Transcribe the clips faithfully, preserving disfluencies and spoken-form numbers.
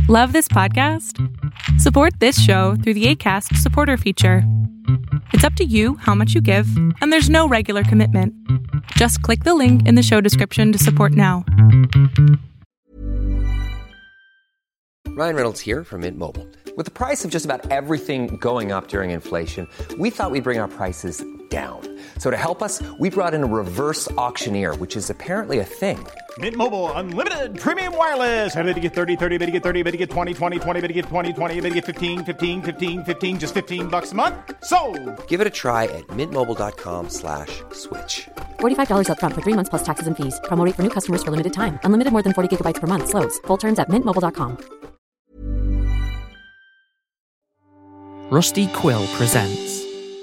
Love this podcast? Support this show through the Acast supporter feature. It's up to you how much you give, and there's no regular commitment. Just click the link in the show description to support now. Ryan Reynolds here from Mint Mobile. With the price of just about everything going up during inflation, we thought we'd bring our prices down. So to help us, we brought in a reverse auctioneer, which is apparently a thing. Mint Mobile Unlimited Premium Wireless. How to get thirty, thirty, how to get thirty, how to get twenty, twenty, twenty, how to get twenty, twenty, how to get fifteen, fifteen, fifteen, fifteen, just fifteen bucks a month? Sold! Give it a try at mintmobile.com slash switch. forty-five dollars up front for three months plus taxes and fees. Promo rate for new customers for limited time. Unlimited more than forty gigabytes per month. Slows full terms at mint mobile dot com. Rusty Quill presents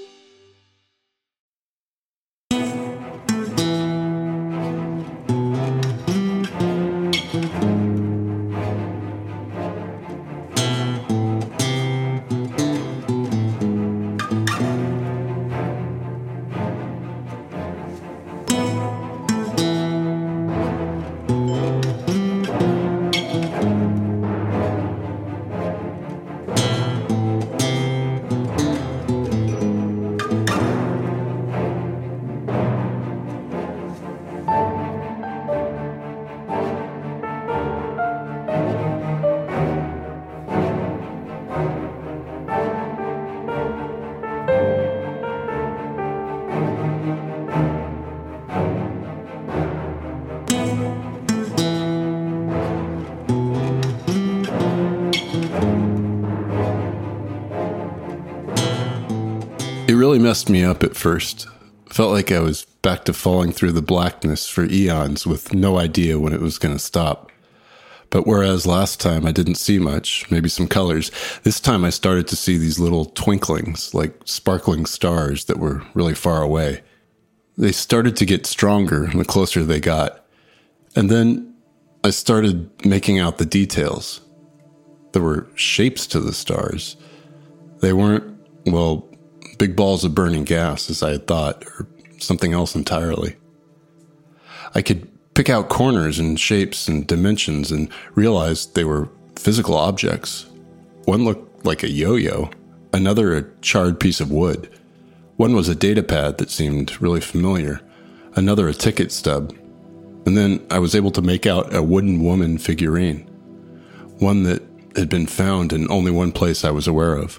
It really messed me up at first. Felt like I was back to falling through the blackness for eons with no idea when it was going to stop. But whereas last time I didn't see much, maybe some colors, this time I started to see these little twinklings, like sparkling stars that were really far away. They started to get stronger the closer they got. And then I started making out the details. There were shapes to the stars. They weren't, well, big balls of burning gas, as I had thought, or something else entirely. I could pick out corners and shapes and dimensions and realized they were physical objects. One looked like a yo-yo, another a charred piece of wood. One was a data pad that seemed really familiar, another a ticket stub. And then I was able to make out a wooden woman figurine, one that had been found in only one place I was aware of.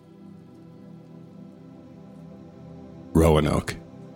Roanoke.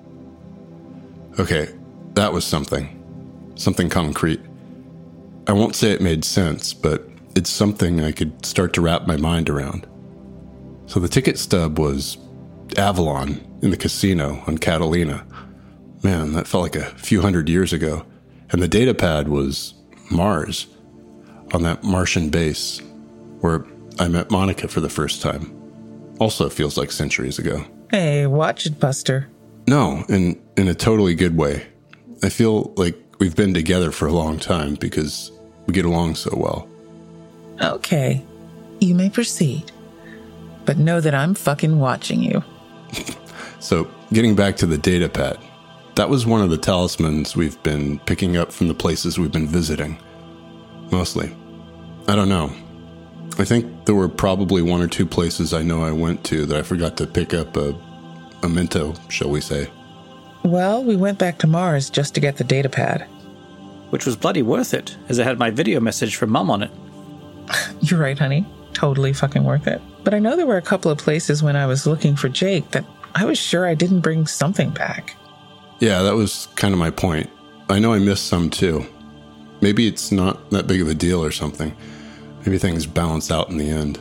Okay, that was something. Something concrete. I won't say it made sense, but it's something I could start to wrap my mind around. So the ticket stub was Avalon in the casino on Catalina. Man, that felt like a few hundred years ago. And the data pad was Mars, on that Martian base, where I met Monica for the first time. Also feels like centuries ago. Hey, watch it, Buster. No, in, in a totally good way. I feel like we've been together for a long time because we get along so well. Okay, you may proceed. But know that I'm fucking watching you. So, getting back to the data pad. That was one of the talismans we've been picking up from the places we've been visiting. Mostly. I don't know. I think there were probably one or two places I know I went to that I forgot to pick up a, a memento, shall we say. Well, we went back to Mars just to get the data pad. which was bloody worth it, as it had my video message from Mum on it. You're right, honey. Totally fucking worth it. But I know there were a couple of places when I was looking for Jake that I was sure I didn't bring something back. Yeah, that was kind of my point. I know I missed some too. Maybe it's not that big of a deal or something. Maybe things balance out in the end.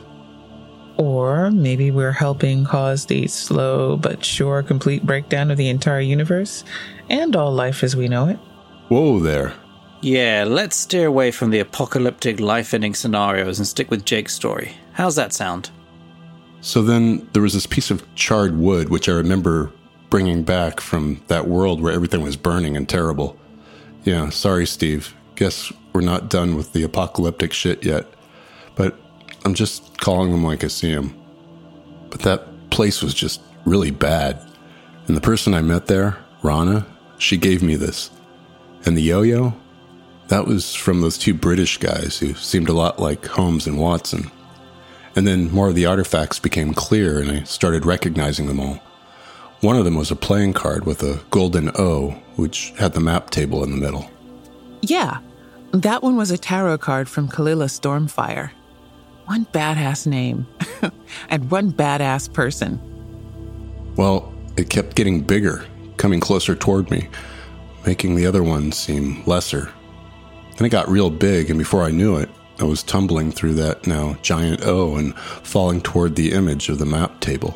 Or maybe we're helping cause the slow but sure complete breakdown of the entire universe and all life as we know it. Whoa there. Yeah, let's steer away from the apocalyptic life-ending scenarios and stick with Jake's story. How's that sound? So then there was this piece of charred wood, which I remember bringing back from that world where everything was burning and terrible. Yeah, sorry, Steve. Guess we're not done with the apocalyptic shit yet. But I'm just calling them like I see them. But that place was just really bad. And the person I met there, Rana, she gave me this. And the yo-yo? That was from those two British guys who seemed a lot like Holmes and Watson. And then more of the artifacts became clear, and I started recognizing them all. One of them was a playing card with a golden O, which had the map table in the middle. Yeah, that one was a tarot card from Kalila Stormfire. One badass name. And one badass person. Well, it kept getting bigger, coming closer toward me, making the other ones seem lesser. Then it got real big, and before I knew it, I was tumbling through that now giant O and falling toward the image of the map table.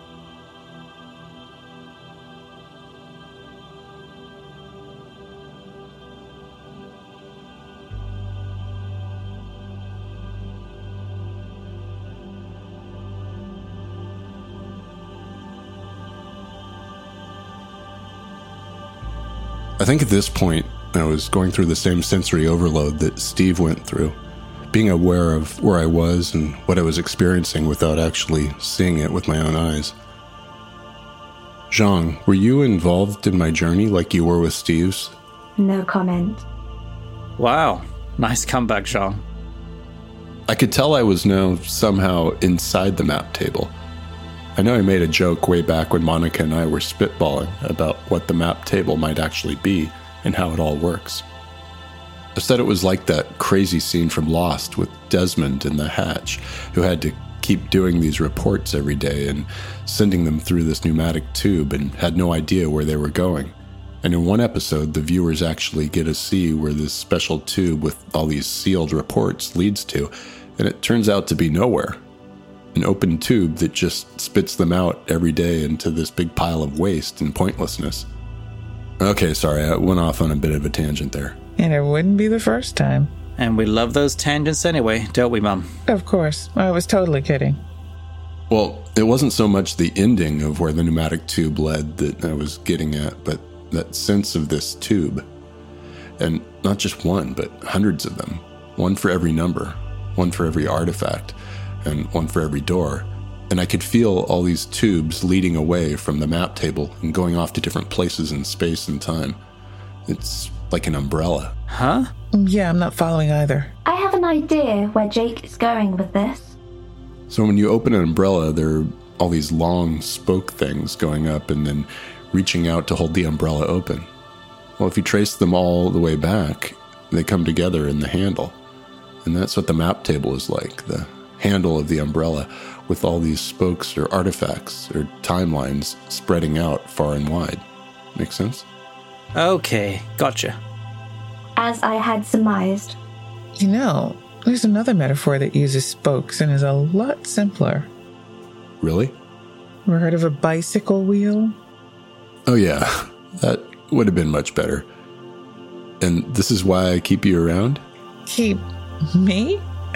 I think at this point, I was going through the same sensory overload that Steve went through, being aware of where I was and what I was experiencing without actually seeing it with my own eyes. Zhang, were you involved in my journey like you were with Steve's? No comment. Wow, nice comeback, Zhang. I could tell I was now somehow inside the map table. I know I made a joke way back when Monica and I were spitballing about what the map table might actually be and how it all works. I said it was like that crazy scene from Lost with Desmond in the hatch, who had to keep doing these reports every day and sending them through this pneumatic tube and had no idea where they were going. And in one episode, the viewers actually get to see where this special tube with all these sealed reports leads to, and it turns out to be nowhere. An open tube that just spits them out every day into this big pile of waste and pointlessness. Okay, sorry, I went off on a bit of a tangent there. And it wouldn't be the first time. And we love those tangents anyway, don't we, Mum? Of course. I was totally kidding. Well, it wasn't so much the ending of where the pneumatic tube led that I was getting at, but that sense of this tube. And not just one, but hundreds of them. One for every number, one for every artifact, and one for every door. And I could feel all these tubes leading away from the map table and going off to different places in space and time. It's like an umbrella. Huh? Yeah, I'm not following either. I have an idea where Jake is going with this. So when you open an umbrella, there are all these long spoke things going up and then reaching out to hold the umbrella open. Well, if you trace them all the way back, they come together in the handle. And that's what the map table is like, the handle of the umbrella, with all these spokes or artifacts or timelines spreading out far and wide. Make sense? Okay, gotcha. As I had surmised. You know, there's another metaphor that uses spokes and is a lot simpler. Really? Ever heard of a bicycle wheel? Oh yeah, that would have been much better. And this is why I keep you around? Keep me?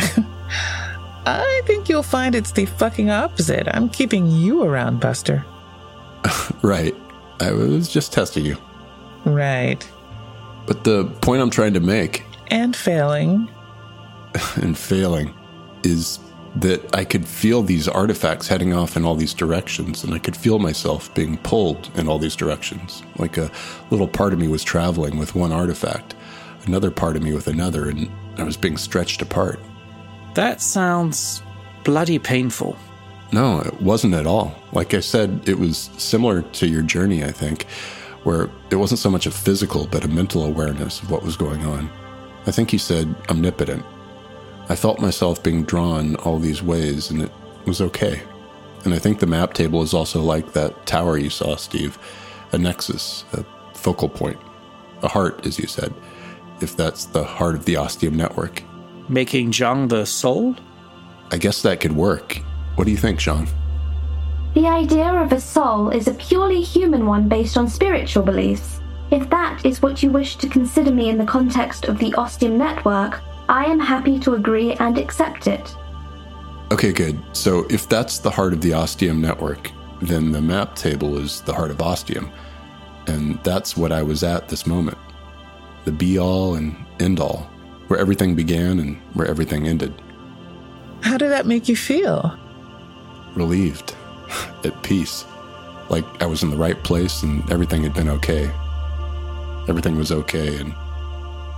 I think you'll find it's the fucking opposite. I'm keeping you around, Buster. Right. I was just testing you. Right. But the point I'm trying to make... And failing. and failing is that I could feel these artifacts heading off in all these directions, and I could feel myself being pulled in all these directions. Like a little part of me was traveling with one artifact, another part of me with another, and I was being stretched apart. That sounds bloody painful. No, it wasn't at all. Like I said, it was similar to your journey, I think, where it wasn't so much a physical, but a mental awareness of what was going on. I think you said omnipotent. I felt myself being drawn all these ways, and it was okay. And I think the map table is also like that tower you saw, Steve. A nexus, a focal point, a heart, as you said, if that's the heart of the Ostium network. Making Zhang the soul? I guess that could work. What do you think, Zhang? The idea of a soul is a purely human one based on spiritual beliefs. If that is what you wish to consider me in the context of the Ostium network, I am happy to agree and accept it. Okay, good. So if that's the heart of the Ostium network, then the map table is the heart of Ostium. And that's what I was at this moment. The be-all and end-all, where everything began and where everything ended. How did that make you feel? Relieved. At peace. Like I was in the right place and everything had been okay. Everything was okay, and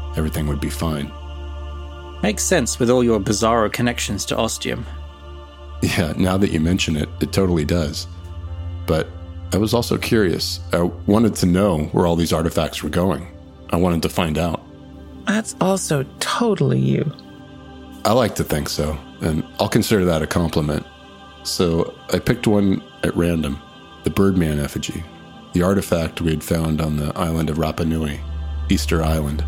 everything would be fine. Makes sense with all your bizarro connections to Ostium. Yeah, now that you mention it, it totally does. But I was also curious. I wanted to know where all these artifacts were going. I wanted to find out. That's also totally you. I like to think so, and I'll consider that a compliment. So I picked one at random, the Birdman effigy, the artifact we had found on the island of Rapa Nui, Easter Island.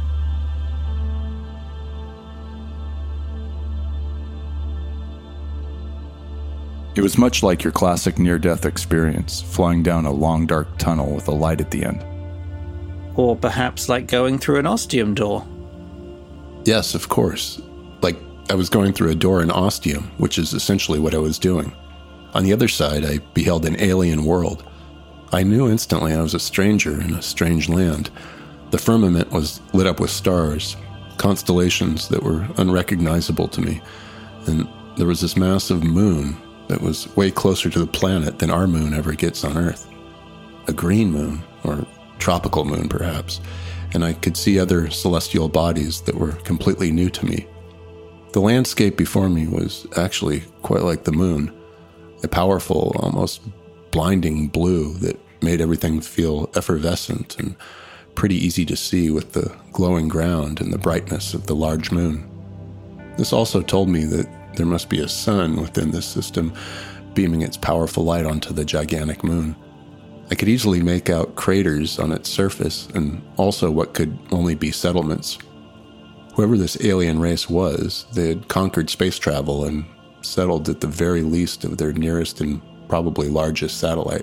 It was much like your classic near-death experience, flying down a long dark tunnel with a light at the end. Or perhaps like going through an Ostium door. Yes, of course. Like I was going through a door in Ostium, which is essentially what I was doing. On the other side, I beheld an alien world. I knew instantly I was a stranger in a strange land. The firmament was lit up with stars, constellations that were unrecognizable to me, and there was this massive moon that was way closer to the planet than our moon ever gets on Earth. A green moon, or tropical moon perhaps, and I could see other celestial bodies that were completely new to me. The landscape before me was actually quite like the moon, a powerful, almost blinding blue that made everything feel effervescent and pretty easy to see with the glowing ground and the brightness of the large moon. This also told me that there must be a sun within this system beaming its powerful light onto the gigantic moon. I could easily make out craters on its surface and also what could only be settlements. Whoever this alien race was, they had conquered space travel and settled at the very least of their nearest and probably largest satellite.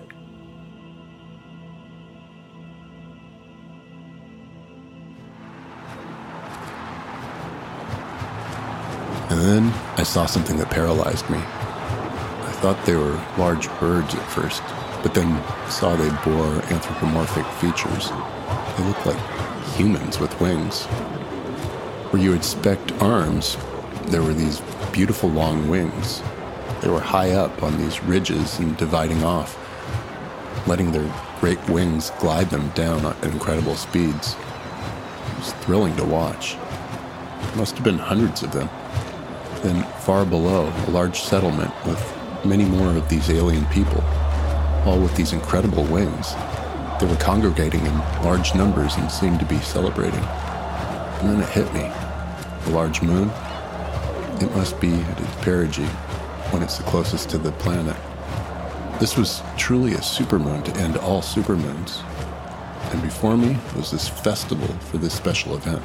And then I saw something that paralyzed me. I thought they were large birds at first, but then saw they bore anthropomorphic features. They looked like humans with wings. Where you expect arms, there were these beautiful long wings. They were high up on these ridges and dividing off, letting their great wings glide them down at incredible speeds. It was thrilling to watch. There must have been hundreds of them. Then far below, a large settlement with many more of these alien people, all with these incredible wings. They were congregating in large numbers and seemed to be celebrating. And then it hit me. The large moon? It must be at its perigee, when it's the closest to the planet. This was truly a supermoon to end all supermoons. And before me was this festival for this special event.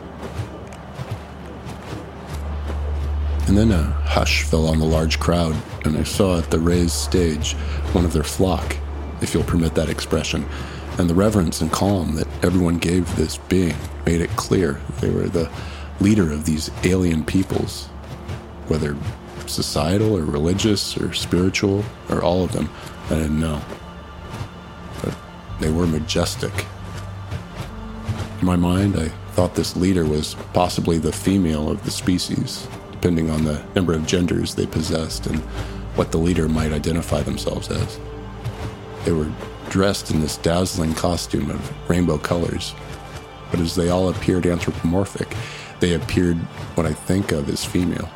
And then a hush fell on the large crowd, and I saw at the raised stage one of their flock, if you'll permit that expression, and the reverence and calm that everyone gave this being made it clear they were the leader of these alien peoples, whether societal or religious or spiritual or all of them, I didn't know. But they were majestic. In my mind, I thought this leader was possibly the female of the species, depending on the number of genders they possessed and what the leader might identify themselves as. They were dressed in this dazzling costume of rainbow colors, but as they all appeared anthropomorphic, they appeared what I think of as female.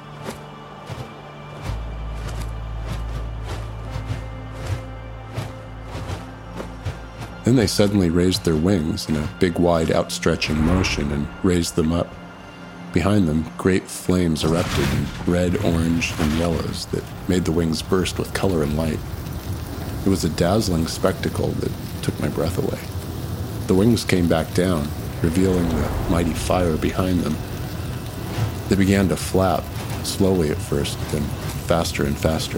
Then they suddenly raised their wings in a big, wide, outstretching motion and raised them up. Behind them, great flames erupted in red, orange, and yellows that made the wings burst with color and light. It was a dazzling spectacle that took my breath away. The wings came back down, revealing the mighty fire behind them. They began to flap, slowly at first, then faster and faster.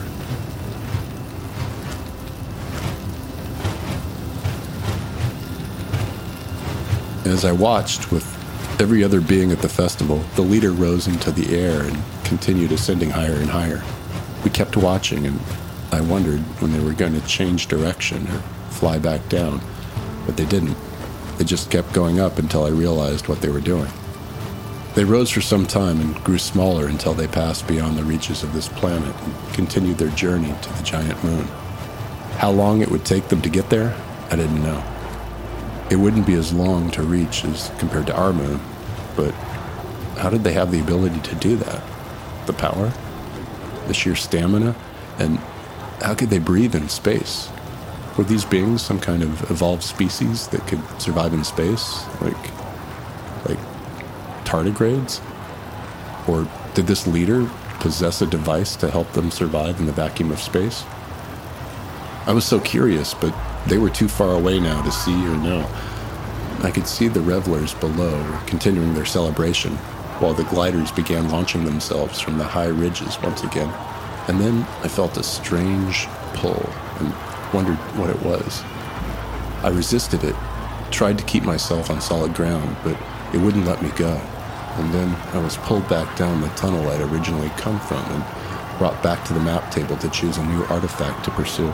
As I watched, with every other being at the festival, the leader rose into the air and continued ascending higher and higher. We kept watching, and I wondered when they were going to change direction or fly back down, but they didn't. They just kept going up until I realized what they were doing. They rose for some time and grew smaller until they passed beyond the reaches of this planet and continued their journey to the giant moon. How long it would take them to get there, I didn't know. It wouldn't be as long to reach as compared to our moon, but how did they have the ability to do that? The power? The sheer stamina? And how could they breathe in space? Were these beings some kind of evolved species that could survive in space? Like, like tardigrades? Or did this leader possess a device to help them survive in the vacuum of space? I was so curious, but they were too far away now to see or know. I could see the revelers below continuing their celebration, while the gliders began launching themselves from the high ridges once again. And then I felt a strange pull and wondered what it was. I resisted it, tried to keep myself on solid ground, but it wouldn't let me go. And then I was pulled back down the tunnel I'd originally come from and brought back to the map table to choose a new artifact to pursue.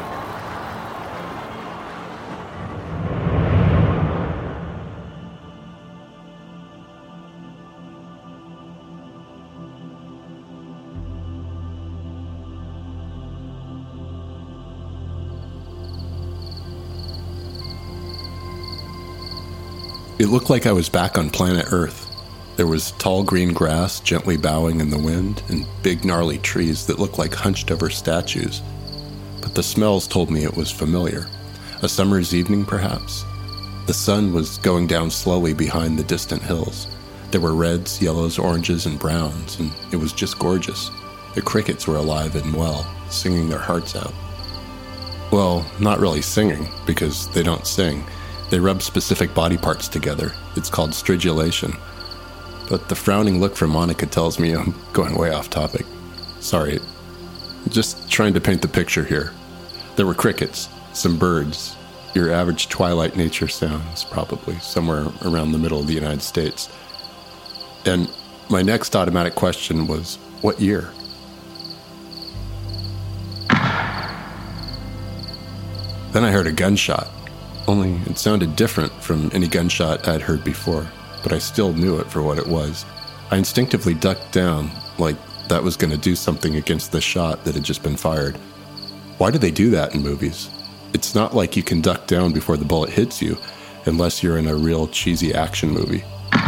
It looked like I was back on planet Earth. There was tall green grass gently bowing in the wind and big gnarly trees that looked like hunched over statues. But the smells told me it was familiar. A summer's evening, perhaps? The sun was going down slowly behind the distant hills. There were reds, yellows, oranges, and browns, and it was just gorgeous. The crickets were alive and well, singing their hearts out. Well, not really singing, because they don't sing. They rub specific body parts together. It's called stridulation. But the frowning look from Monica tells me I'm going way off topic. Sorry. Just trying to paint the picture here. There were crickets, some birds, your average twilight nature sounds, probably, somewhere around the middle of the United States. And my next automatic question was, what year? Then I heard a gunshot. Only it sounded different from any gunshot I'd heard before, but I still knew it for what it was. I instinctively ducked down, like that was going to do something against the shot that had just been fired. Why do they do that in movies? It's not like you can duck down before the bullet hits you, unless you're in a real cheesy action movie.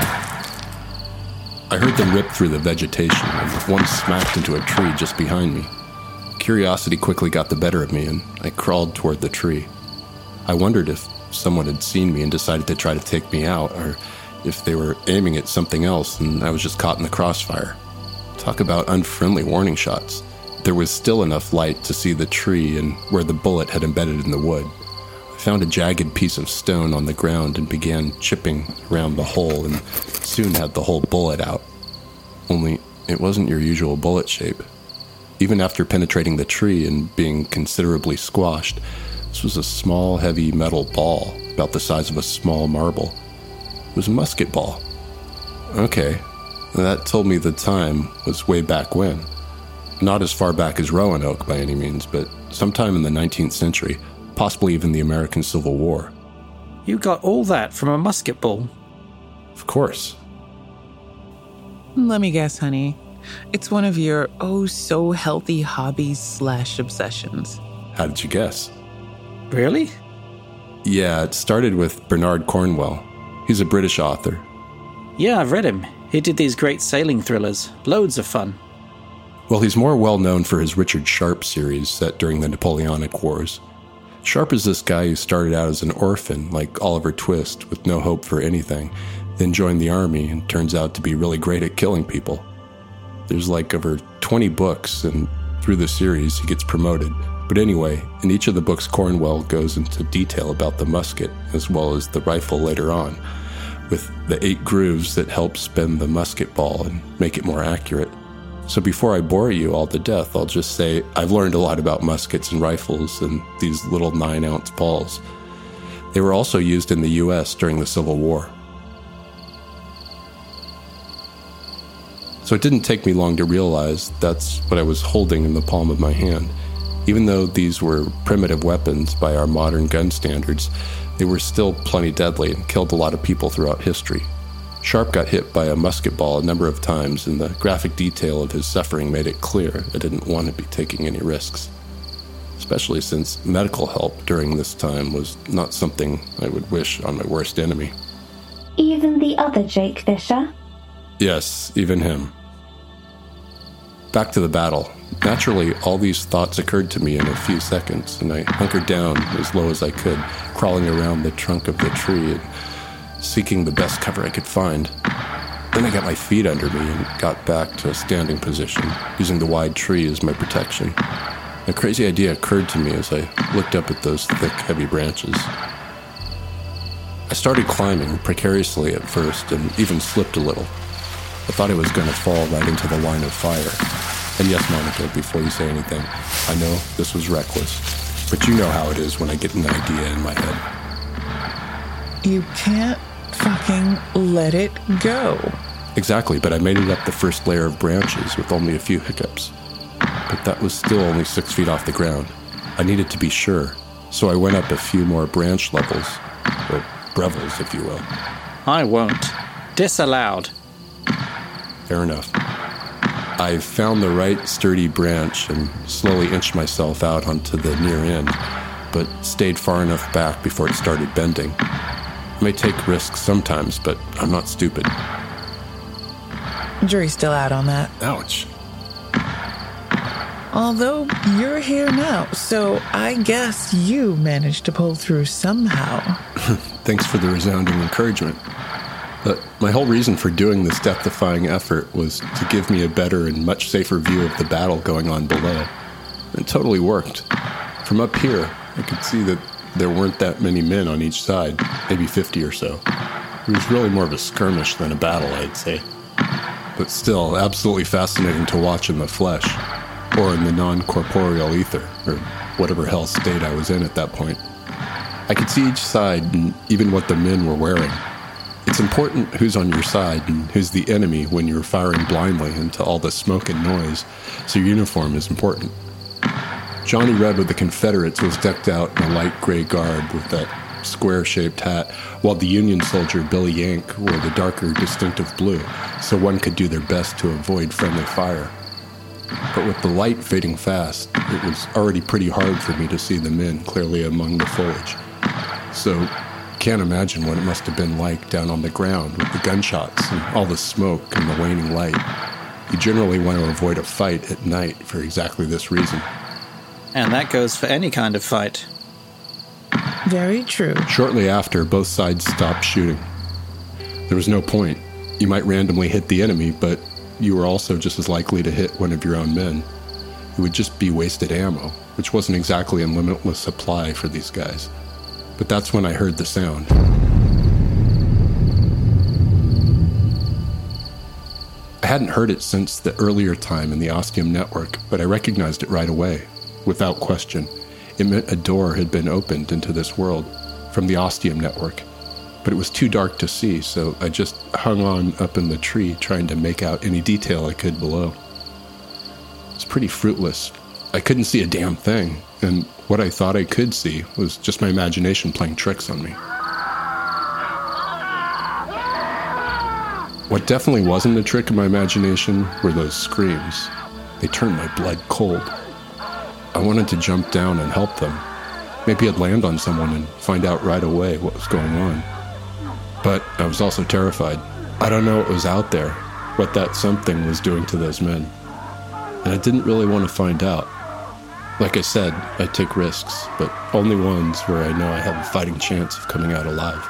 I heard them rip through the vegetation, and one smacked into a tree just behind me. Curiosity quickly got the better of me, and I crawled toward the tree. I wondered if someone had seen me and decided to try to take me out, or if they were aiming at something else and I was just caught in the crossfire. Talk about unfriendly warning shots. There was still enough light to see the tree and where the bullet had embedded in the wood. I found a jagged piece of stone on the ground and began chipping around the hole and soon had the whole bullet out. Only it wasn't your usual bullet shape. Even after penetrating the tree and being considerably squashed, this was a small, heavy metal ball, about the size of a small marble. It was a musket ball. Okay, that told me the time was way back when. Not as far back as Roanoke by any means, but sometime in the nineteenth century, possibly even the American Civil War. You got all that from a musket ball? Of course. Let me guess, honey. It's one of your oh-so-healthy hobbies slash obsessions. How did you guess? Really? Yeah, it started with Bernard Cornwell. He's a British author. Yeah, I've read him. He did these great sailing thrillers. Loads of fun. Well, he's more well known for his Richard Sharp series set during the Napoleonic Wars. Sharp is this guy who started out as an orphan, like Oliver Twist, with no hope for anything, then joined the army and turns out to be really great at killing people. There's like over twenty books, and through the series he gets promoted. But anyway, in each of the books, Cornwell goes into detail about the musket, as well as the rifle later on, with the eight grooves that help spin the musket ball and make it more accurate. So before I bore you all to death, I'll just say I've learned a lot about muskets and rifles and these little nine-ounce balls. They were also used in the U S during the Civil War. So it didn't take me long to realize that's what I was holding in the palm of my hand. Even though these were primitive weapons by our modern gun standards, they were still plenty deadly and killed a lot of people throughout history. Sharp got hit by a musket ball a number of times, and the graphic detail of his suffering made it clear I didn't want to be taking any risks. Especially since medical help during this time was not something I would wish on my worst enemy. Even the other Jake Fisher? Yes, even him. Back to the battle. Naturally, all these thoughts occurred to me in a few seconds, and I hunkered down as low as I could, crawling around the trunk of the tree and seeking the best cover I could find. Then I got my feet under me and got back to a standing position, using the wide tree as my protection. A crazy idea occurred to me as I looked up at those thick, heavy branches. I started climbing precariously at first and even slipped a little. I thought I was going to fall right into the line of fire. And yes, Monica, before you say anything, I know this was reckless, but you know how it is when I get an idea in my head. You can't fucking let it go. Exactly, but I made it up the first layer of branches with only a few hiccups. But that was still only six feet off the ground. I needed to be sure, so I went up a few more branch levels, or brevels, if you will. I won't. Disallowed. Fair enough. I found the right sturdy branch and slowly inched myself out onto the near end, but stayed far enough back before it started bending. I may take risks sometimes, but I'm not stupid. Jury's still out on that. Ouch. Although you're here now, so I guess you managed to pull through somehow. Thanks for the resounding encouragement. But my whole reason for doing this death-defying effort was to give me a better and much safer view of the battle going on below. It totally worked. From up here, I could see that there weren't that many men on each side, maybe fifty or so. It was really more of a skirmish than a battle, I'd say. But still, absolutely fascinating to watch in the flesh, or in the non-corporeal ether, or whatever hell state I was in at that point. I could see each side and even what the men were wearing. It's important who's on your side and who's the enemy when you're firing blindly into all the smoke and noise, so your uniform is important. Johnny Reb of the Confederates was decked out in a light gray garb with that square-shaped hat, while the Union soldier Billy Yank wore the darker, distinctive blue, so one could do their best to avoid friendly fire. But with the light fading fast, it was already pretty hard for me to see the men clearly among the foliage. So, can't imagine what it must have been like down on the ground with the gunshots and all the smoke and the waning light. You generally want to avoid a fight at night for exactly this reason. And that goes for any kind of fight. Very true. Shortly after, both sides stopped shooting. There was no point. You might randomly hit the enemy, but you were also just as likely to hit one of your own men. It would just be wasted ammo, which wasn't exactly a limitless supply for these guys. But that's when I heard the sound. I hadn't heard it since the earlier time in the Ostium network, but I recognized it right away, without question. It meant a door had been opened into this world from the Ostium network. But it was too dark to see, so I just hung on up in the tree trying to make out any detail I could below. It was pretty fruitless. I couldn't see a damn thing, and what I thought I could see was just my imagination playing tricks on me. What definitely wasn't a trick of my imagination were those screams. They turned my blood cold. I wanted to jump down and help them. Maybe I'd land on someone and find out right away what was going on. But I was also terrified. I don't know what was out there, what that something was doing to those men. And I didn't really want to find out. Like I said, I take risks, but only ones where I know I have a fighting chance of coming out alive.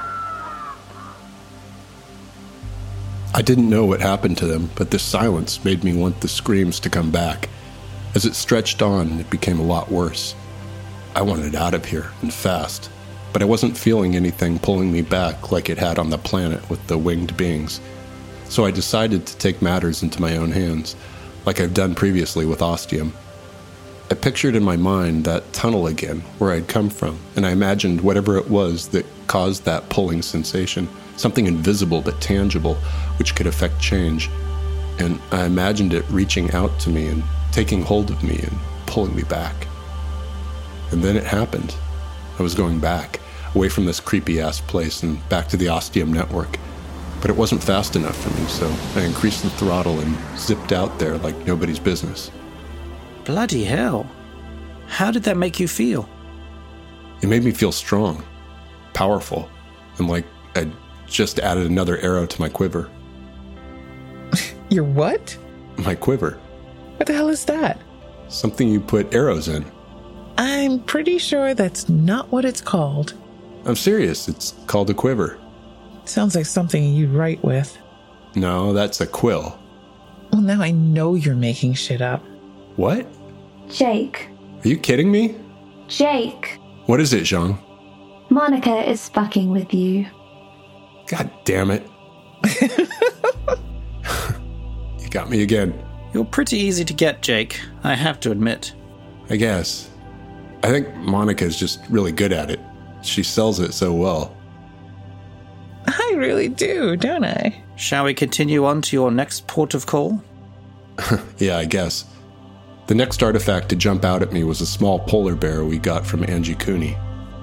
I didn't know what happened to them, but this silence made me want the screams to come back. As it stretched on, it became a lot worse. I wanted out of here, and fast, but I wasn't feeling anything pulling me back like it had on the planet with the winged beings. So I decided to take matters into my own hands, like I've done previously with Ostium. I pictured in my mind that tunnel again, where I'd come from, and I imagined whatever it was that caused that pulling sensation, something invisible but tangible, which could affect change. And I imagined it reaching out to me and taking hold of me and pulling me back. And then it happened. I was going back, away from this creepy-ass place and back to the Ostium network. But it wasn't fast enough for me, so I increased the throttle and zipped out there like nobody's business. Bloody hell. How did that make you feel? It made me feel strong, powerful, and like I'd just added another arrow to my quiver. Your what? My quiver. What the hell is that? Something you put arrows in. I'm pretty sure that's not what it's called. I'm serious. It's called a quiver. Sounds like something you'd write with. No, that's a quill. Well, now I know you're making shit up. What? Jake. Are you kidding me? Jake. What is it, Zhang? Monica is fucking with you. God damn it. You got me again. You're pretty easy to get, Jake, I have to admit. I guess. I think Monica's just really good at it. She sells it so well. I really do, don't I? Shall we continue on to your next port of call? Yeah, I guess. The next artifact to jump out at me was a small polar bear we got from Angie Cooney.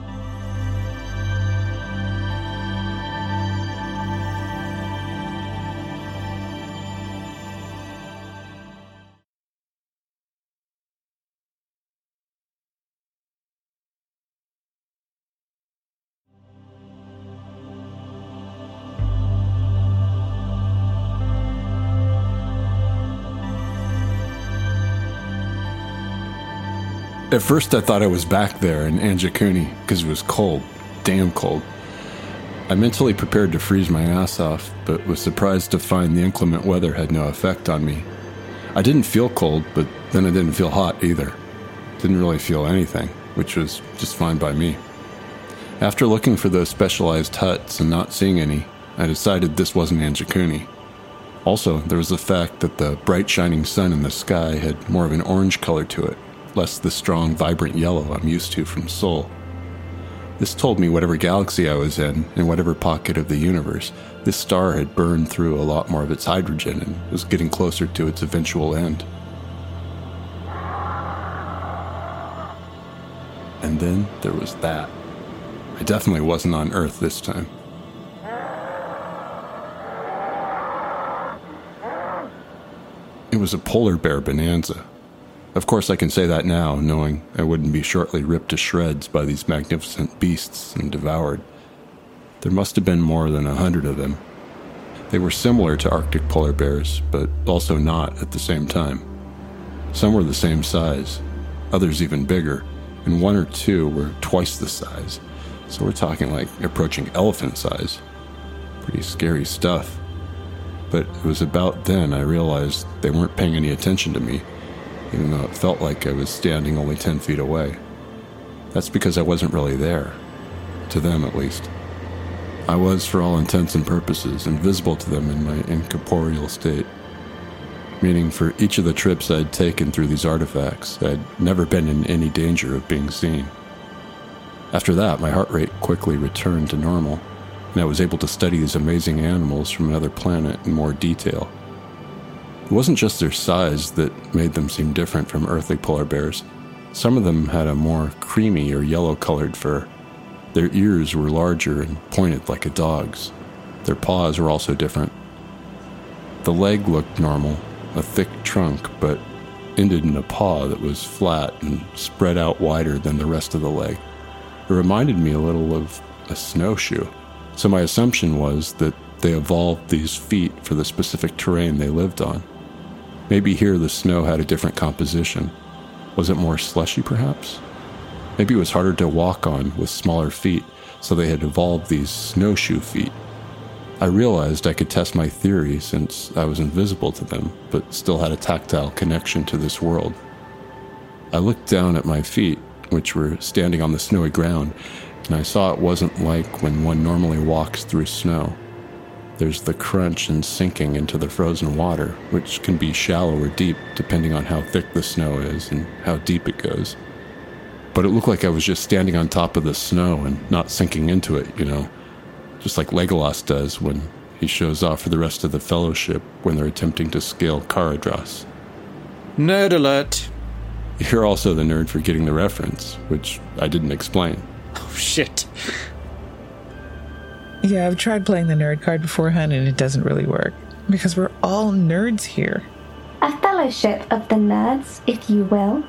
At first I thought I was back there in Anjakuni because it was cold, damn cold. I mentally prepared to freeze my ass off, but was surprised to find the inclement weather had no effect on me. I didn't feel cold, but then I didn't feel hot either. Didn't really feel anything, which was just fine by me. After looking for those specialized huts and not seeing any, I decided this wasn't Anjakuni. Also, there was the fact that the bright shining sun in the sky had more of an orange color to it, less the strong, vibrant yellow I'm used to from Sol. This told me whatever galaxy I was in, in whatever pocket of the universe, this star had burned through a lot more of its hydrogen and was getting closer to its eventual end. And then there was that. I definitely wasn't on Earth this time. It was a polar bear bonanza. Of course I can say that now, knowing I wouldn't be shortly ripped to shreds by these magnificent beasts and devoured. There must have been more than a hundred of them. They were similar to Arctic polar bears, but also not at the same time. Some were the same size, others even bigger, and one or two were twice the size. So we're talking like approaching elephant size. Pretty scary stuff. But it was about then I realized they weren't paying any attention to me, even though it felt like I was standing only ten feet away. That's because I wasn't really there. To them, at least. I was, for all intents and purposes, invisible to them in my incorporeal state. Meaning for each of the trips I'd taken through these artifacts, I'd never been in any danger of being seen. After that, my heart rate quickly returned to normal, and I was able to study these amazing animals from another planet in more detail. It wasn't just their size that made them seem different from earthly polar bears. Some of them had a more creamy or yellow-colored fur. Their ears were larger and pointed like a dog's. Their paws were also different. The leg looked normal, a thick trunk, but ended in a paw that was flat and spread out wider than the rest of the leg. It reminded me a little of a snowshoe, so my assumption was that they evolved these feet for the specific terrain they lived on. Maybe here the snow had a different composition. Was it more slushy, perhaps? Maybe it was harder to walk on with smaller feet, so they had evolved these snowshoe feet. I realized I could test my theory since I was invisible to them, but still had a tactile connection to this world. I looked down at my feet, which were standing on the snowy ground, and I saw it wasn't like when one normally walks through snow. There's the crunch and sinking into the frozen water, which can be shallow or deep depending on how thick the snow is and how deep it goes. But it looked like I was just standing on top of the snow and not sinking into it, you know, just like Legolas does when he shows off for the rest of the Fellowship when they're attempting to scale Caradhras. Nerd alert! You're also the nerd for getting the reference, which I didn't explain. Oh, shit. Yeah, I've tried playing the nerd card beforehand and it doesn't really work. Because we're all nerds here. A fellowship of the nerds, if you will.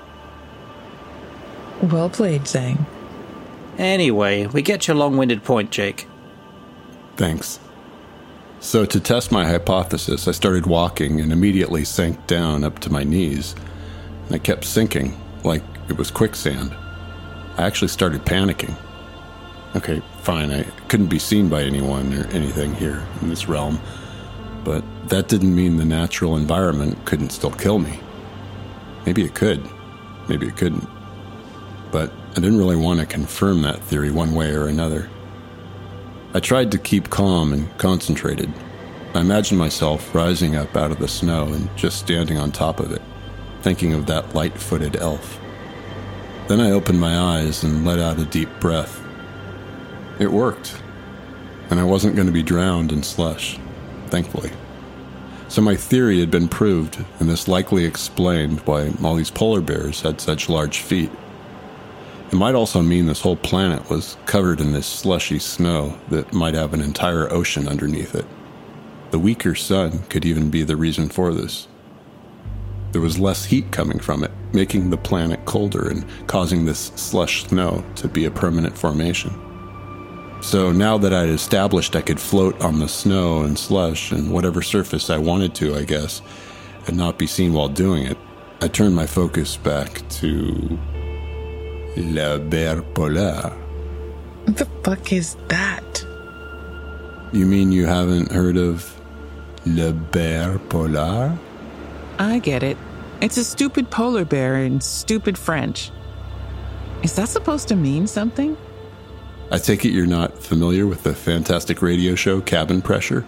Well played, Zhang. Anyway, we get your long-winded point, Jake. Thanks. So to test my hypothesis, I started walking and immediately sank down up to my knees. I kept sinking, like it was quicksand. I actually started panicking. Okay, fine, I couldn't be seen by anyone or anything here in this realm, but that didn't mean the natural environment couldn't still kill me. Maybe it could, maybe it couldn't. But I didn't really want to confirm that theory one way or another. I tried to keep calm and concentrated. I imagined myself rising up out of the snow and just standing on top of it, thinking of that light-footed elf. Then I opened my eyes and let out a deep breath. It worked, and I wasn't going to be drowned in slush, thankfully. So my theory had been proved, and this likely explained why all these polar bears had such large feet. It might also mean this whole planet was covered in this slushy snow that might have an entire ocean underneath it. The weaker sun could even be the reason for this. There was less heat coming from it, making the planet colder and causing this slush snow to be a permanent formation. So now that I'd established I could float on the snow and slush and whatever surface I wanted to, I guess, and not be seen while doing it, I turned my focus back to La Bear Polaire. What the fuck is that? You mean you haven't heard of La Bear Polaire? I get it. It's a stupid polar bear in stupid French. Is that supposed to mean something? I take it you're not familiar with the fantastic radio show Cabin Pressure?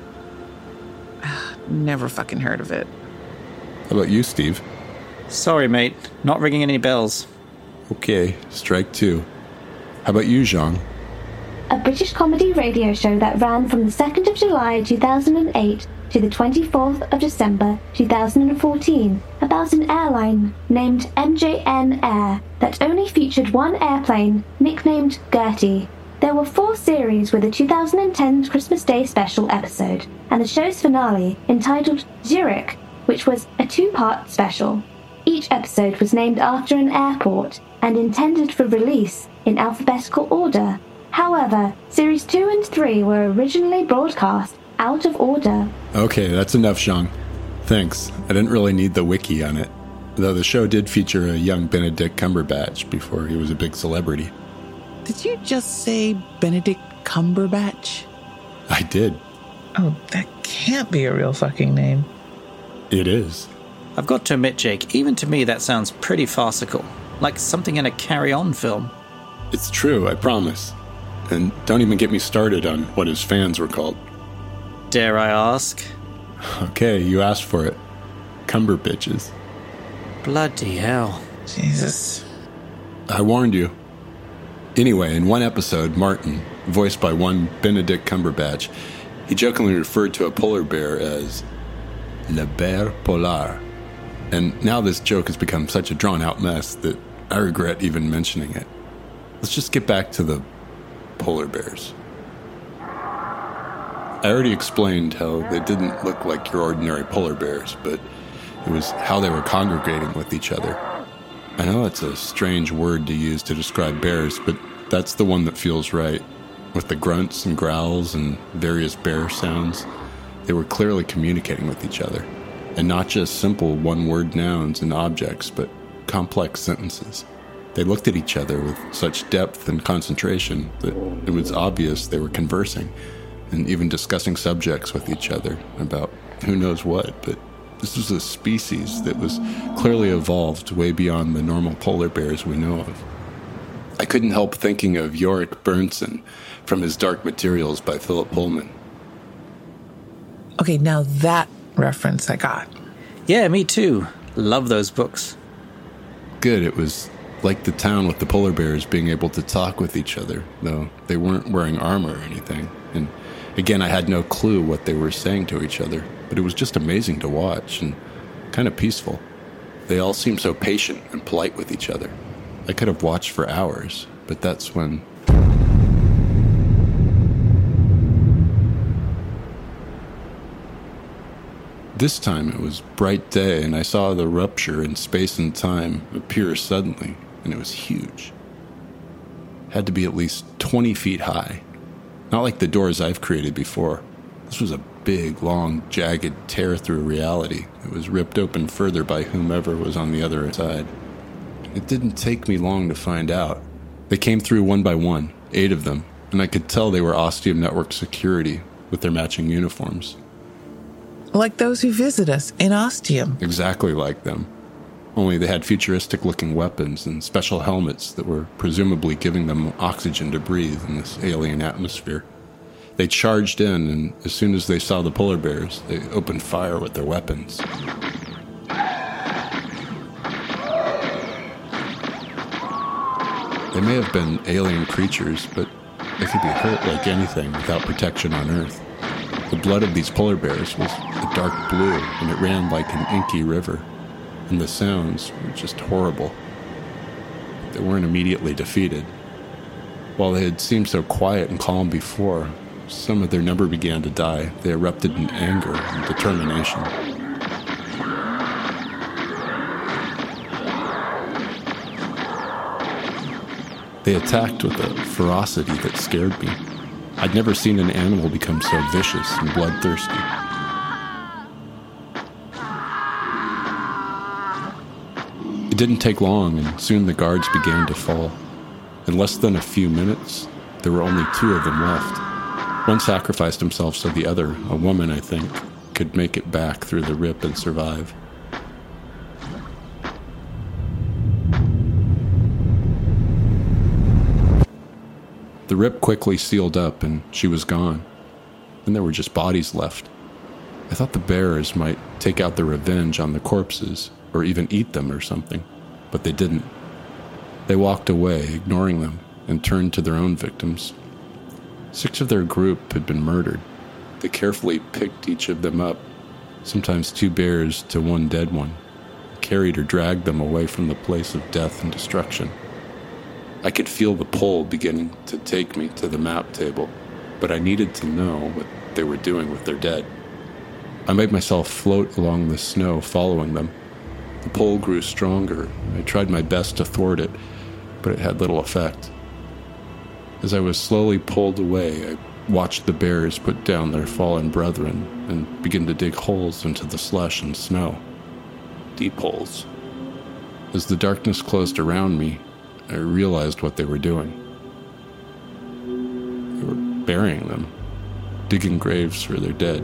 Never fucking heard of it. How about you, Steve? Sorry, mate. Not ringing any bells. Okay, strike two. How about you, Jean? A British comedy radio show that ran from the second of July two thousand eight to the twenty-fourth of December two thousand fourteen about an airline named M J N Air that only featured one airplane nicknamed Gertie. There were four series with a two thousand ten Christmas Day special episode and the show's finale entitled Zurich, which was a two-part special. Each episode was named after an airport and intended for release in alphabetical order. However, series two and three were originally broadcast out of order. Okay, that's enough, Jean. Thanks. I didn't really need the wiki on it, though the show did feature a young Benedict Cumberbatch before he was a big celebrity. Did you just say Benedict Cumberbatch? I did. Oh, that can't be a real fucking name. It is. I've got to admit, Jake, even to me that sounds pretty farcical. Like something in a Carry On film. It's true, I promise. And don't even get me started on what his fans were called. Dare I ask? Okay, you asked for it. Cumber bitches. Bloody hell. Jesus. I warned you. Anyway, in one episode, Martin, voiced by one Benedict Cumberbatch, he jokingly referred to a polar bear as Le Bear Polaire. And now this joke has become such a drawn-out mess that I regret even mentioning it. Let's just get back to the polar bears. I already explained how they didn't look like your ordinary polar bears, but it was how they were congregating with each other. I know that's a strange word to use to describe bears, but that's the one that feels right. With the grunts and growls and various bear sounds, they were clearly communicating with each other. And not just simple one-word nouns and objects, but complex sentences. They looked at each other with such depth and concentration that it was obvious they were conversing and even discussing subjects with each other about who knows what, but this was a species that was clearly evolved way beyond the normal polar bears we know of. I couldn't help thinking of Yorick Bernson from his Dark Materials by Philip Pullman. Okay, now that reference I got. Yeah, me too. Love those books. Good, it was like the town with the polar bears being able to talk with each other, though they weren't wearing armor or anything. And again, I had no clue what they were saying to each other, but it was just amazing to watch and kind of peaceful. They all seemed so patient and polite with each other. I could have watched for hours, but that's when... This time it was bright day, and I saw the rupture in space and time appear suddenly, and it was huge. It had to be at least twenty feet high. Not like the doors I've created before. This was a big, long, jagged tear through reality. It was ripped open further by whomever was on the other side. It didn't take me long to find out. They came through one by one, eight of them, and I could tell they were Ostium Network security with their matching uniforms. Like those who visit us in Ostium. Exactly like them. Only they had futuristic-looking weapons and special helmets that were presumably giving them oxygen to breathe in this alien atmosphere. They charged in, and as soon as they saw the polar bears, they opened fire with their weapons. They may have been alien creatures, but they could be hurt like anything without protection on Earth. The blood of these polar bears was a dark blue, and it ran like an inky river. And the sounds were just horrible. They weren't immediately defeated. While they had seemed so quiet and calm before, some of their number began to die. They erupted in anger and determination. They attacked with a ferocity that scared me. I'd never seen an animal become so vicious and bloodthirsty. It didn't take long, and soon the guards began to fall. In less than a few minutes, there were only two of them left. One sacrificed himself so the other, a woman I think, could make it back through the rip and survive. The rip quickly sealed up, and she was gone. Then there were just bodies left. I thought the bears might take out their revenge on the corpses, or even eat them or something, but they didn't. They walked away, ignoring them, and turned to their own victims. Six of their group had been murdered. They carefully picked each of them up, sometimes two bears to one dead one, carried or dragged them away from the place of death and destruction. I could feel the pull beginning to take me to the map table, but I needed to know what they were doing with their dead. I made myself float along the snow following them. The pull grew stronger. I tried my best to thwart it, but it had little effect. As I was slowly pulled away, I watched the bears put down their fallen brethren and begin to dig holes into the slush and snow. Deep holes. As the darkness closed around me, I realized what they were doing. They were burying them, digging graves for their dead.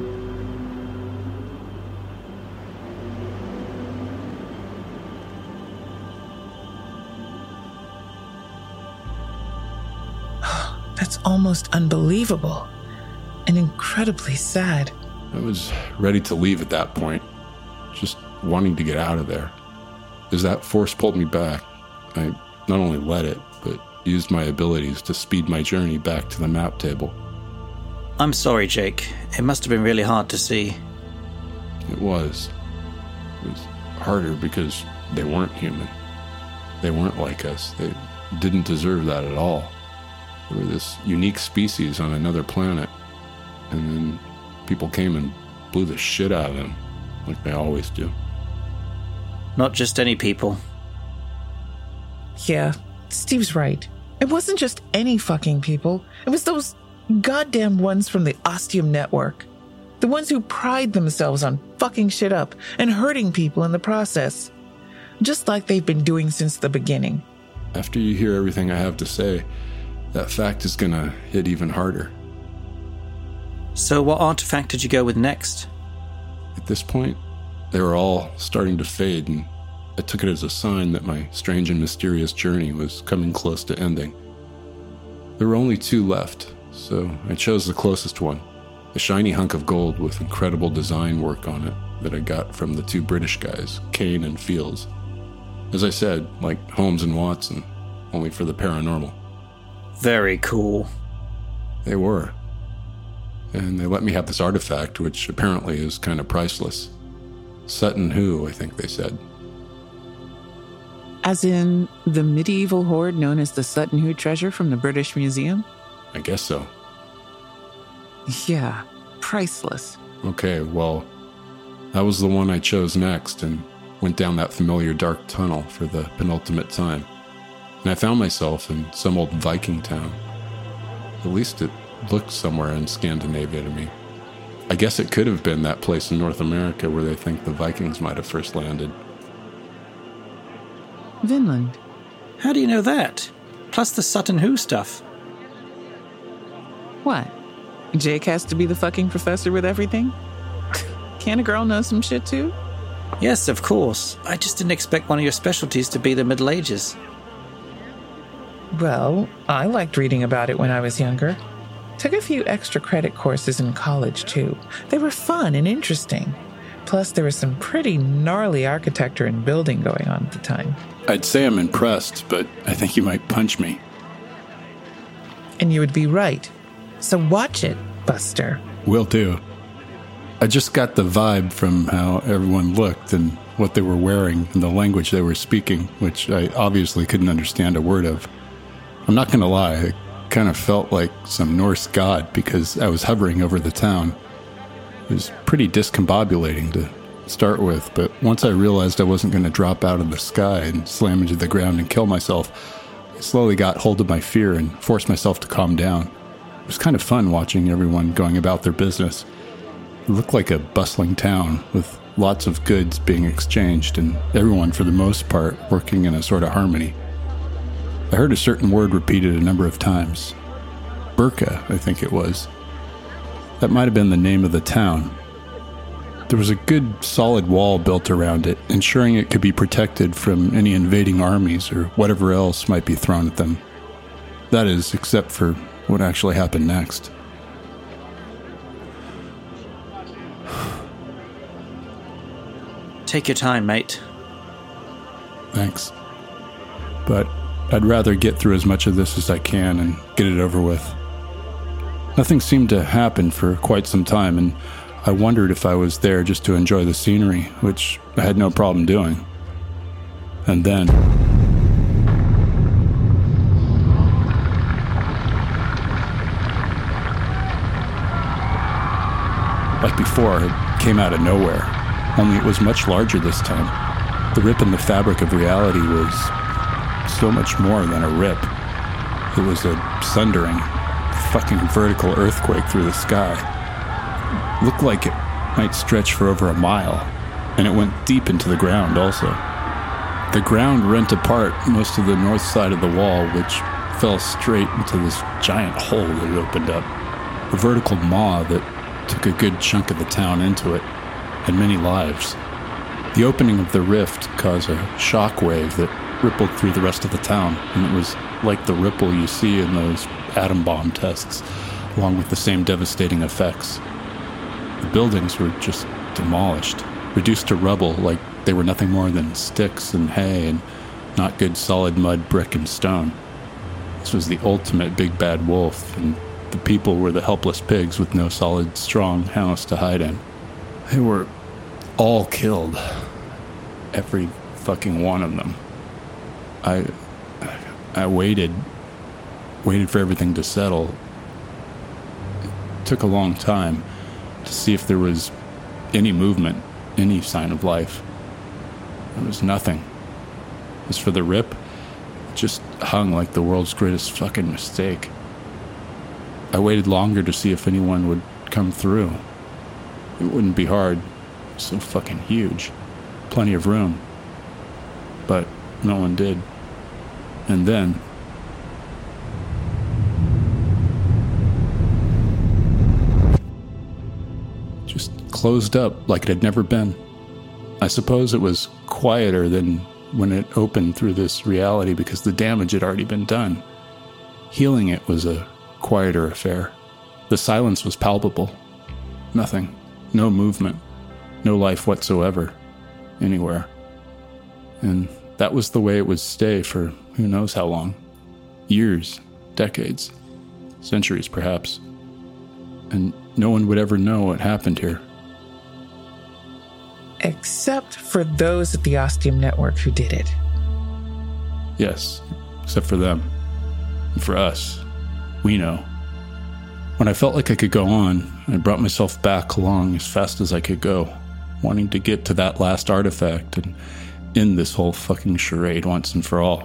That's almost unbelievable and incredibly sad. I was ready to leave at that point, just wanting to get out of there. As that force pulled me back, I not only let it, but used my abilities to speed my journey back to the map table. I'm sorry, Jake. It must have been really hard to see. It was. It was harder because they weren't human. They weren't like us. They didn't deserve that at all. They were this unique species on another planet, and then people came and blew the shit out of them, like they always do. Not just any people. Yeah, Steve's right. It wasn't just any fucking people. It was those goddamn ones from the Ostium Network. The ones who pride themselves on fucking shit up and hurting people in the process. Just like they've been doing since the beginning. After you hear everything I have to say, that fact is gonna hit even harder. So what artifact did you go with next? At this point, they were all starting to fade, and I took it as a sign that my strange and mysterious journey was coming close to ending. There were only two left, so I chose the closest one, a shiny hunk of gold with incredible design work on it that I got from the two British guys, Kane and Fields. As I said, like Holmes and Watson, only for the paranormal. Very cool. They were. And they let me have this artifact, which apparently is kind of priceless. Sutton Hoo, I think they said. As in the medieval hoard known as the Sutton Hoo treasure from the British Museum? I guess so. Yeah, priceless. Okay, well, that was the one I chose next and went down that familiar dark tunnel for the penultimate time. And I found myself in some old Viking town. At least it looked somewhere in Scandinavia to me. I guess it could have been that place in North America where they think the Vikings might have first landed. Vinland. How do you know that? Plus the Sutton Hoo stuff. What? Jake has to be the fucking professor with everything? Can't a girl know some shit too? Yes, of course. I just didn't expect one of your specialties to be the Middle Ages. Well, I liked reading about it when I was younger. Took a few extra credit courses in college, too. They were fun and interesting. Plus, there was some pretty gnarly architecture and building going on at the time. I'd say I'm impressed, but I think you might punch me. And you would be right. So watch it, Buster. Will do. I just got the vibe from how everyone looked and what they were wearing and the language they were speaking, which I obviously couldn't understand a word of. I'm not going to lie, it kind of felt like some Norse god because I was hovering over the town. It was pretty discombobulating to start with, but once I realized I wasn't going to drop out of the sky and slam into the ground and kill myself, I slowly got hold of my fear and forced myself to calm down. It was kind of fun watching everyone going about their business. It looked like a bustling town with lots of goods being exchanged and everyone, for the most part, working in a sort of harmony. I heard a certain word repeated a number of times. Burka, I think it was. That might have been the name of the town. There was a good solid wall built around it, ensuring it could be protected from any invading armies or whatever else might be thrown at them. That is, except for what actually happened next. Take your time, mate. Thanks. But I'd rather get through as much of this as I can and get it over with. Nothing seemed to happen for quite some time, and I wondered if I was there just to enjoy the scenery, which I had no problem doing. And then... like before, it came out of nowhere, only it was much larger this time. The rip in the fabric of reality was so much more than a rip. It was a sundering, fucking vertical earthquake through the sky. It looked like it might stretch for over a mile, and it went deep into the ground also. The ground rent apart most of the north side of the wall, which fell straight into this giant hole that had opened up. A vertical maw that took a good chunk of the town into it, and many lives. The opening of the rift caused a shock wave that rippled through the rest of the town, and it was like the ripple you see in those atom bomb tests, along with the same devastating effects. The buildings were just demolished, reduced to rubble like they were nothing more than sticks and hay and not good solid mud, brick, and stone. This was the ultimate big bad wolf, and the people were the helpless pigs with no solid, strong house to hide in. They were all killed. Every fucking one of them. I I waited, waited for everything to settle. It took a long time to see if there was any movement, any sign of life. There was nothing. As for the rip, it just hung like the world's greatest fucking mistake. I waited longer to see if anyone would come through. It wouldn't be hard. So fucking huge. Plenty of room. But no one did. And then... just closed up like it had never been. I suppose it was quieter than when it opened through this reality because the damage had already been done. Healing it was a quieter affair. The silence was palpable. Nothing. No movement. No life whatsoever. Anywhere. And that was the way it would stay for who knows how long. Years. Decades. Centuries, perhaps. And no one would ever know what happened here. Except for those at the Ostium Network who did it. Yes, except for them. And for us. We know. When I felt like I could go on, I brought myself back along as fast as I could go, wanting to get to that last artifact and end this whole fucking charade once and for all.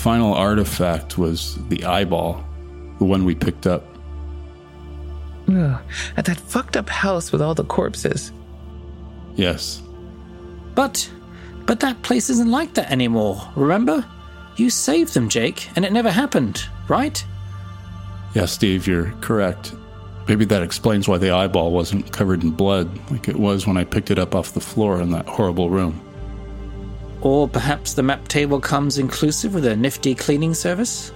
final artifact was the eyeball, the one we picked up. Ugh, at that fucked up house with all the corpses. Yes. But, but that place isn't like that anymore, remember? You saved them, Jake, and it never happened, right? Yeah, Steve, you're correct. Maybe that explains why the eyeball wasn't covered in blood like it was when I picked it up off the floor in that horrible room. Or perhaps the map table comes inclusive with a nifty cleaning service?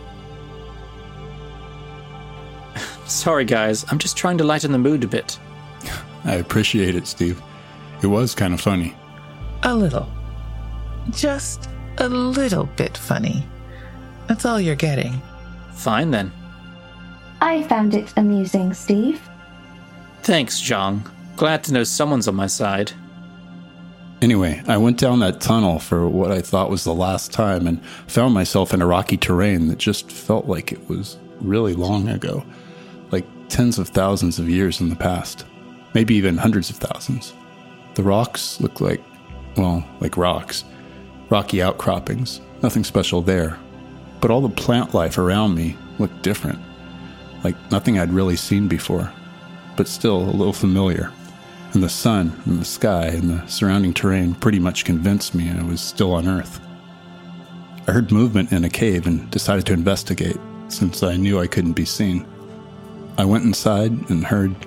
Sorry, guys, I'm just trying to lighten the mood a bit. I appreciate it, Steve. It was kind of funny. A little. Just a little bit funny. That's all you're getting. Fine, then. I found it amusing, Steve. Thanks, Zhang. Glad to know someone's on my side. Anyway, I went down that tunnel for what I thought was the last time and found myself in a rocky terrain that just felt like it was really long ago. Like tens of thousands of years in the past. Maybe even hundreds of thousands. The rocks looked like, well, like rocks. Rocky outcroppings. Nothing special there. But all the plant life around me looked different. Like nothing I'd really seen before, but still a little familiar. And the sun and the sky and the surrounding terrain pretty much convinced me I was still on Earth. I heard movement in a cave and decided to investigate, since I knew I couldn't be seen. I went inside and heard...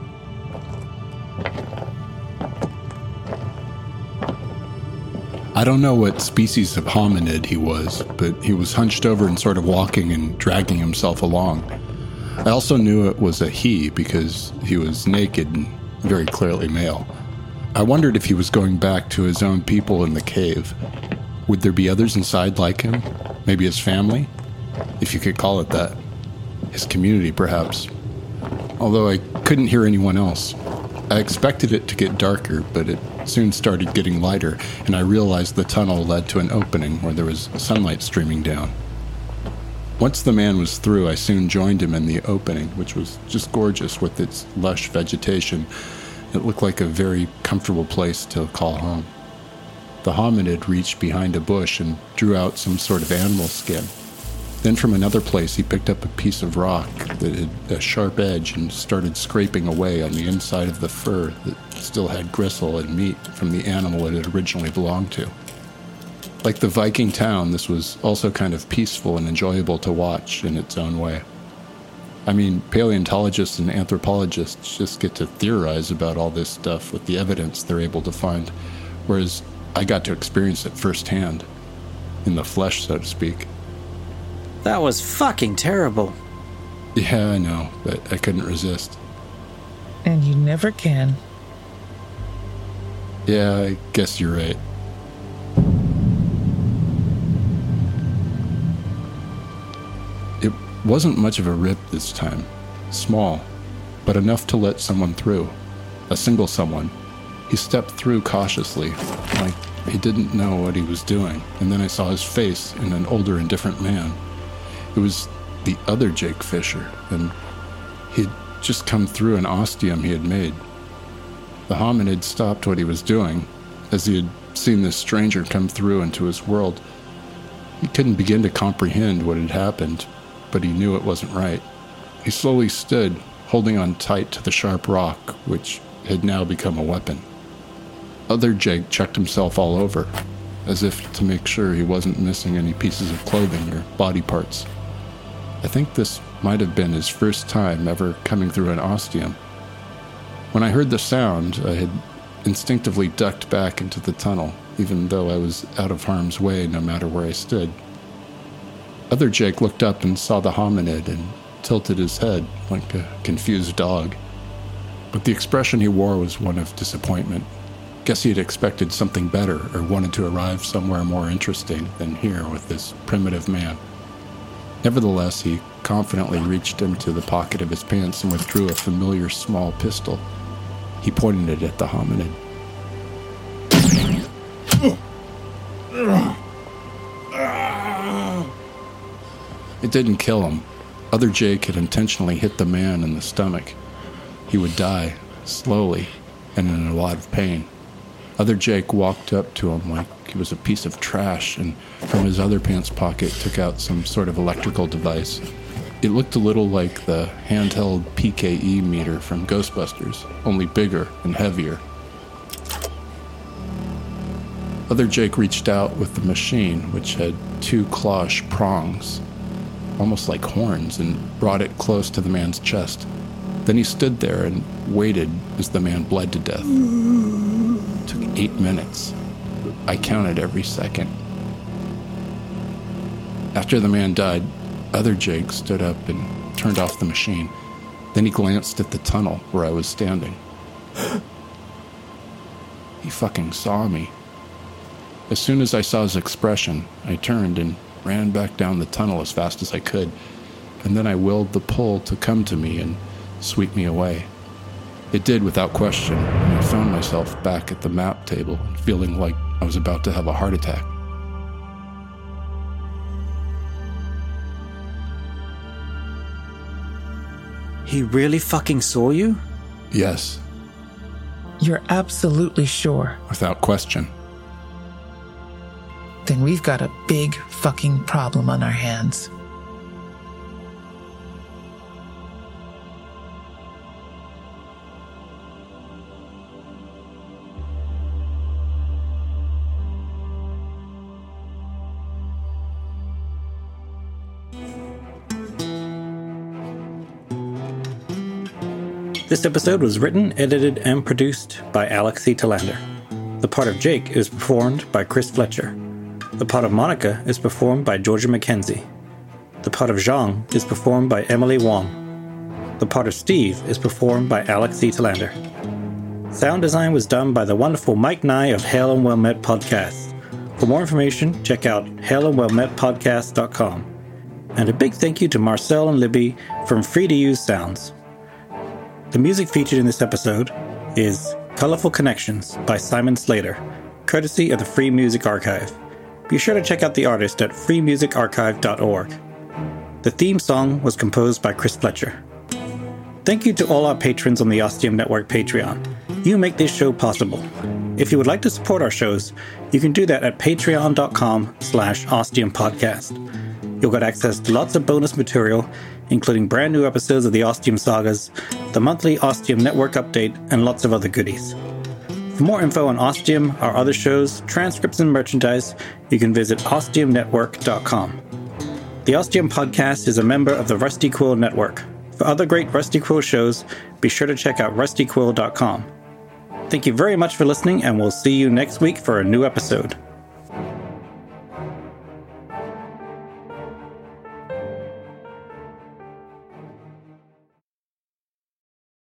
I don't know what species of hominid he was, but he was hunched over and sort of walking and dragging himself along. I also knew it was a he because he was naked and very clearly male. I wondered if he was going back to his own people in the cave. Would there be others inside like him? Maybe his family? If you could call it that. His community, perhaps. Although I couldn't hear anyone else. I expected it to get darker, but it soon started getting lighter, and I realized the tunnel led to an opening where there was sunlight streaming down. Once the man was through, I soon joined him in the opening, which was just gorgeous with its lush vegetation. It looked like a very comfortable place to call home. The hominid reached behind a bush and drew out some sort of animal skin. Then from another place, he picked up a piece of rock that had a sharp edge and started scraping away on the inside of the fur that still had gristle and meat from the animal it had originally belonged to. Like the Viking town, this was also kind of peaceful and enjoyable to watch in its own way. I mean, paleontologists and anthropologists just get to theorize about all this stuff with the evidence they're able to find, whereas I got to experience it firsthand, in the flesh, so to speak. That was fucking terrible. Yeah, I know, but I couldn't resist. And you never can. Yeah, I guess you're right. It wasn't much of a rip this time. Small, but enough to let someone through. A single someone. He stepped through cautiously, like he didn't know what he was doing, and then I saw his face in an older and different man. It was the other Jake Fisher, and he'd just come through an ostium he had made. The hominid stopped what he was doing, as he had seen this stranger come through into his world. He couldn't begin to comprehend what had happened, but he knew it wasn't right. He slowly stood, holding on tight to the sharp rock, which had now become a weapon. Other Jake checked himself all over, as if to make sure he wasn't missing any pieces of clothing or body parts. I think this might have been his first time ever coming through an ostium. When I heard the sound, I had instinctively ducked back into the tunnel, even though I was out of harm's way no matter where I stood. Other Jake looked up and saw the hominid and tilted his head like a confused dog. But the expression he wore was one of disappointment. Guess he had expected something better or wanted to arrive somewhere more interesting than here with this primitive man. Nevertheless, he confidently reached into the pocket of his pants and withdrew a familiar small pistol. He pointed it at the hominid. It didn't kill him. Other Jake had intentionally hit the man in the stomach. He would die, slowly, and in a lot of pain. Other Jake walked up to him like he was a piece of trash and from his other pants pocket took out some sort of electrical device. It looked a little like the handheld P K E meter from Ghostbusters, only bigger and heavier. Other Jake reached out with the machine, which had two clawish prongs, almost like horns, and brought it close to the man's chest. Then he stood there and waited as the man bled to death. It took eight minutes. I counted every second. After the man died, Other Jake stood up and turned off the machine. Then he glanced at the tunnel where I was standing. He fucking saw me. As soon as I saw his expression, I turned and ran back down the tunnel as fast as I could, and then I willed the pull to come to me and sweep me away. It did without question, and I found myself back at the map table, feeling like I was about to have a heart attack. He really fucking saw you? Yes. You're absolutely sure? Without question. Then we've got a big fucking problem on our hands. This episode was written, edited, and produced by Alex C. Talander. The part of Jake is performed by Chris Fletcher. The part of Monica is performed by Georgia McKenzie. The part of Zhang is performed by Emily Wong. The part of Steve is performed by Alex C. Talander. Sound design was done by the wonderful Mike Nye of Hail and Well Met Podcast. For more information, check out hail and well met podcast dot com. And a big thank you to Marcel and Libby from Free to Use Sounds. The music featured in this episode is Colorful Connections by Simon Slater, courtesy of the Free Music Archive. Be sure to check out the artist at free music archive dot org. The theme song was composed by Chris Fletcher. Thank you to all our patrons on the Ostium Network Patreon. You make this show possible. If you would like to support our shows, you can do that at patreon dot com slash ostium podcast. You'll get access to lots of bonus material, including brand new episodes of the Ostium Sagas, the monthly Ostium Network update, and lots of other goodies. For more info on Ostium, our other shows, transcripts, and merchandise, you can visit ostium network dot com. The Ostium Podcast is a member of the Rusty Quill Network. For other great Rusty Quill shows, be sure to check out rusty quill dot com. Thank you very much for listening, and we'll see you next week for a new episode.